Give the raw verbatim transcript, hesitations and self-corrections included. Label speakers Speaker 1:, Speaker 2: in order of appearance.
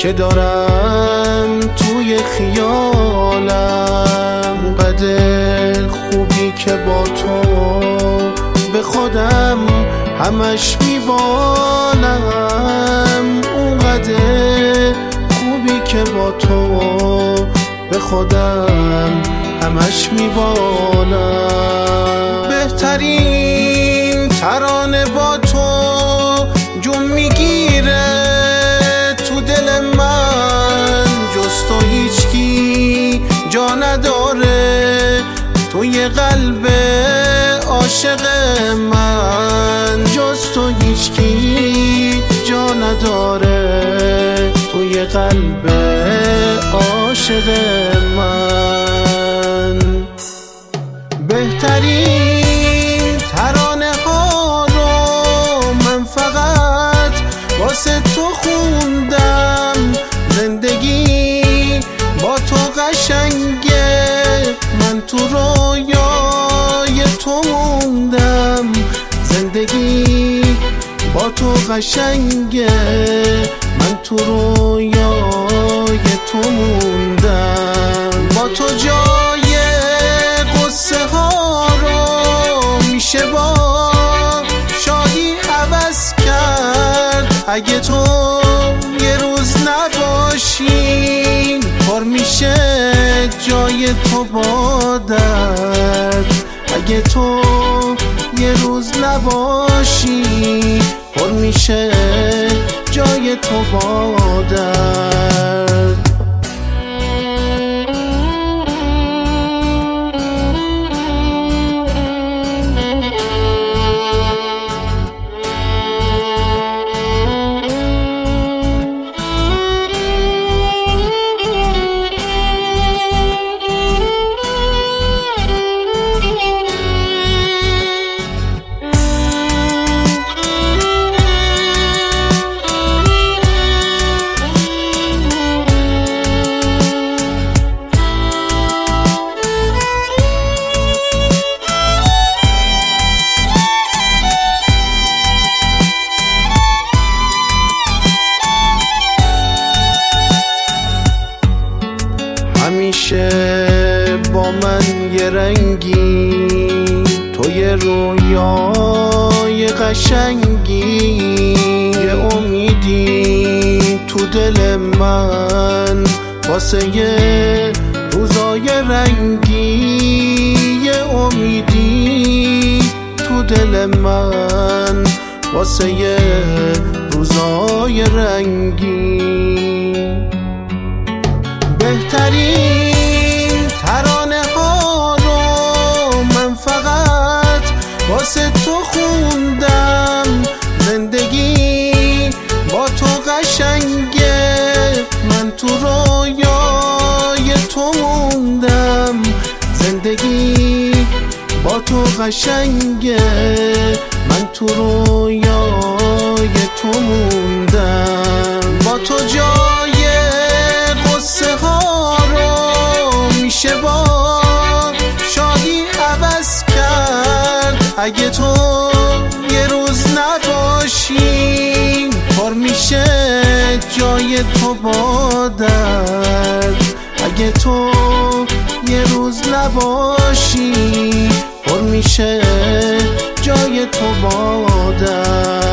Speaker 1: که دارم توی خیالم، قدر خوبی که با تو به خودم همش میبالم، اونقدر خوبی که با تو به خودم همش میبالم. بهترین ترانه با تو جون میگیره تو دل من، جز تو هیچکی جا نداره توی قلب عاشق من، جز تو هیچکی جا نداره توی قلب عاشق من. بهترین ترانه ها رو من فقط واسه تو خوندم، زندگی با تو قشنگه، من تو رویای تو موندم، زندگی با تو قشنگه، من تو رویای تو موندم. با تو جای قصه ها رو میشه با شادی عوض کرد، اگه تو یه روز نباشی پر میشه جای تو با درد، اگه تو یه روز نباشی پر میشه جای تو با درد. همیشه با من یه رنگی، تو یه رویای قشنگی، یه امیدی تو دل من واسه یه روزای رنگی، یه امیدی تو دل من واسه یه روزای رنگی. بهترین ترانه ها رو من فقط واسه تو خوندم، زندگی با تو قشنگه، من تو رویای تو موندم، زندگی با تو قشنگه، من تو رویای تو موندم. با تو جای قصه ها رو میشه با شادی عوض کرد، اگه تو یه روز نباشی پر میشه جای تو با درد، اگه تو یه روز نباشی پر میشه جای تو با درد.